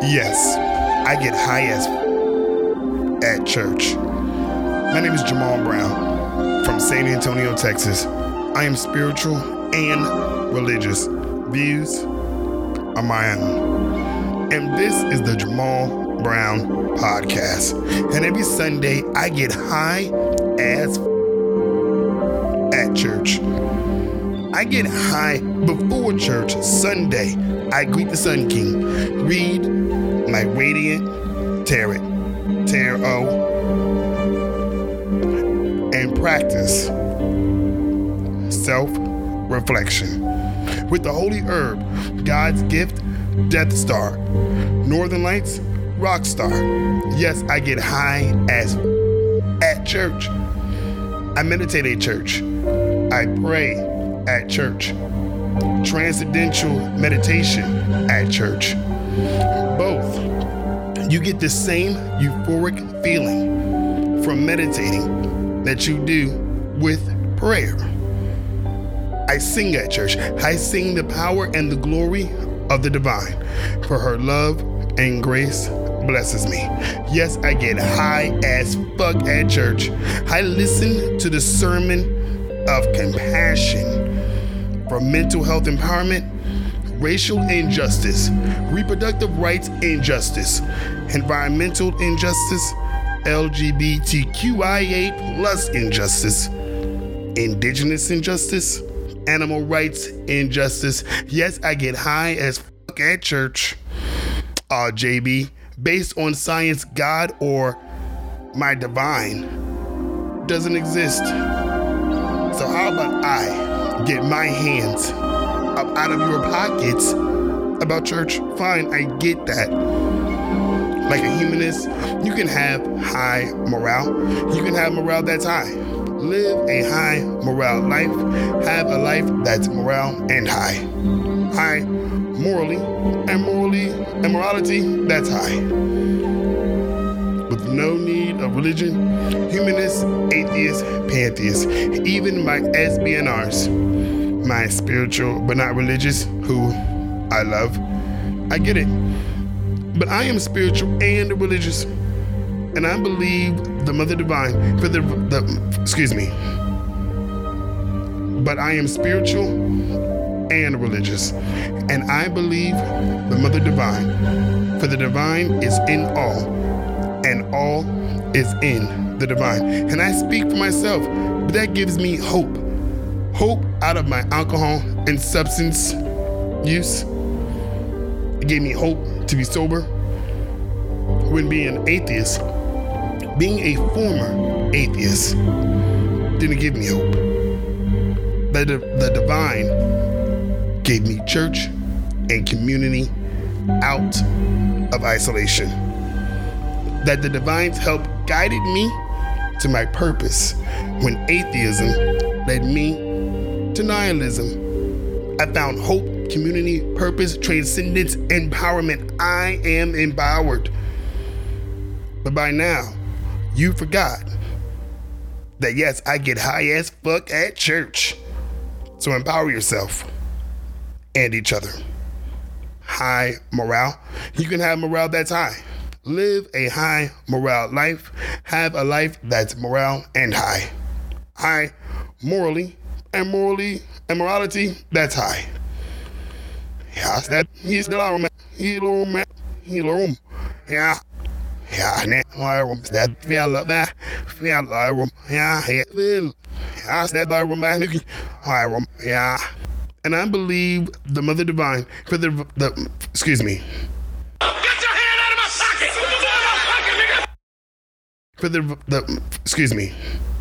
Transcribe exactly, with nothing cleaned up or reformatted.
Yes, I get high as at church. My name is Jamal Brown from San Antonio, Texas. I am spiritual and religious. Views are my own. And this is the Jamal Brown Podcast. And every Sunday, I get high as at church. I get high before church Sunday. I greet the Sun King, read my Radiant Tarot, Tarot, and practice self-reflection with the holy herb, God's gift, Death Star, Northern Lights, Rock Star. Yes, I get high as at church. I meditate at church. I pray at church. Transcendental meditation at church. Both. You get the same euphoric feeling from meditating that you do with prayer. I sing at church. I sing the power and the glory of the divine, for her love and grace blesses me. Yes, I get high as fuck at church. I listen to the sermon of compassion for mental health empowerment, racial injustice, reproductive rights injustice, environmental injustice, L G B T Q I A plus injustice, indigenous injustice, animal rights injustice. Yes, I get high as fuck at church. Uh, J B, based on science, God or my divine doesn't exist. So how about I get my hands up out of your pockets about church? Fine, I get that. Like a humanist, you can have high morale. You can have morale that's high. Live a high morale life. Have a life that's morale and high. High morally and morally and morality that's high. With no need of religion, humanists, atheists, pantheists, even my S B N Rs, my spiritual but not religious, who I love. I get it. But I am spiritual and religious, and I believe the Mother Divine for the, the excuse me. But I am spiritual and religious, and I believe the Mother Divine, for the divine is in all, and all is in the divine. And I speak for myself, but that gives me hope. Hope out of my alcohol and substance use. It gave me hope to be sober. When being an atheist, being a former atheist, didn't give me hope. The, the divine gave me church and community out of isolation. That the divine's help guided me to my purpose when atheism led me to nihilism. I found hope, community, purpose, transcendence, empowerment. I am empowered. But by now, you forgot that yes, I get high as fuck at church. So empower yourself and each other. High morale. You can have morale that's high. Live a high morale life. Have a life that's morale and high. High morally and morally and morality that's high. Yeah, that he's the room. He room. He room. Yeah. Yeah, ne room. That feel that feel room. Yeah, it will. Yeah, that room. High room. Yeah. And I believe the Mother Divine for the the excuse me. For the, the, excuse me,